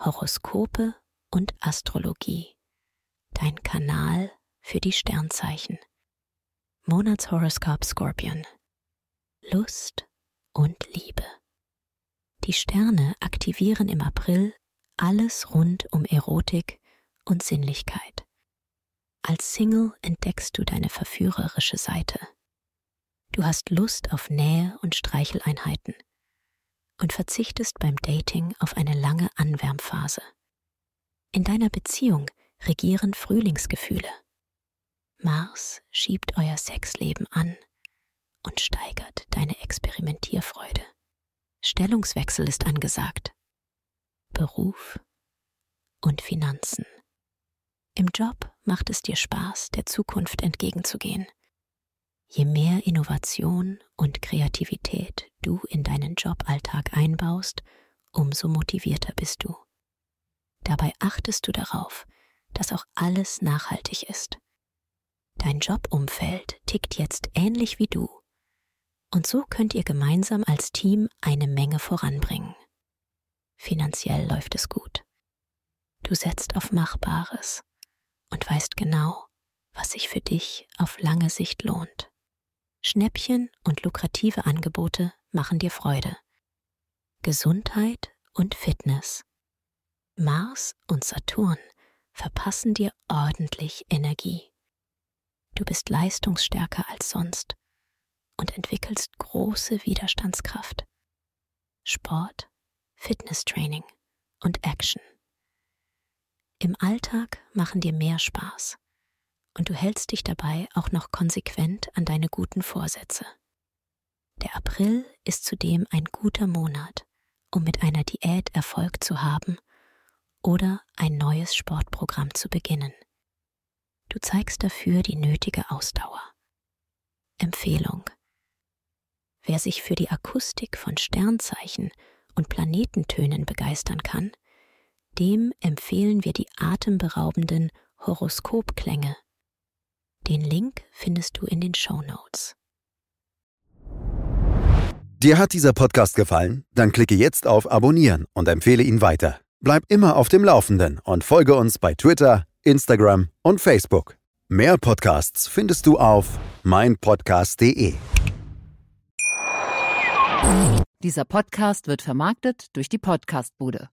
Horoskope und Astrologie. Dein Kanal für die Sternzeichen. Monatshoroskop Skorpion. Lust und Liebe. Die Sterne aktivieren im April alles rund um Erotik und Sinnlichkeit. Als Single entdeckst du deine verführerische Seite. Du hast Lust auf Nähe und Streicheleinheiten und verzichtest beim Dating auf eine lange Anwärmphase. In deiner Beziehung regieren Frühlingsgefühle. Mars schiebt euer Sexleben an und steigert deine Experimentierfreude. Stellungswechsel ist angesagt. Beruf und Finanzen. Im Job macht es dir Spaß, der Zukunft entgegenzugehen. Je mehr Innovation und Kreativität du in deinen Joballtag einbaust, umso motivierter bist du. Dabei achtest du darauf, dass auch alles nachhaltig ist. Dein Jobumfeld tickt jetzt ähnlich wie du. Und so könnt ihr gemeinsam als Team eine Menge voranbringen. Finanziell läuft es gut. Du setzt auf Machbares und weißt genau, was sich für dich auf lange Sicht lohnt. Schnäppchen und lukrative Angebote machen dir Freude. Gesundheit und Fitness. Mars und Saturn verpassen dir ordentlich Energie. Du bist leistungsstärker als sonst und entwickelst große Widerstandskraft. Sport, Fitnesstraining und Action. Im Alltag machen dir mehr Spaß und du hältst dich dabei auch noch konsequent an deine guten Vorsätze. Der April ist zudem ein guter Monat, um mit einer Diät Erfolg zu haben oder ein neues Sportprogramm zu beginnen. Du zeigst dafür die nötige Ausdauer. Empfehlung: Wer sich für die Akustik von Sternzeichen und Planetentönen begeistern kann, dem empfehlen wir die atemberaubenden Horoskopklänge. Den Link findest du in den Shownotes. Dir hat dieser Podcast gefallen? Dann klicke jetzt auf Abonnieren und empfehle ihn weiter. Bleib immer auf dem Laufenden und folge uns bei Twitter, Instagram und Facebook. Mehr Podcasts findest du auf meinpodcast.de. Dieser Podcast wird vermarktet durch die Podcast-Bude.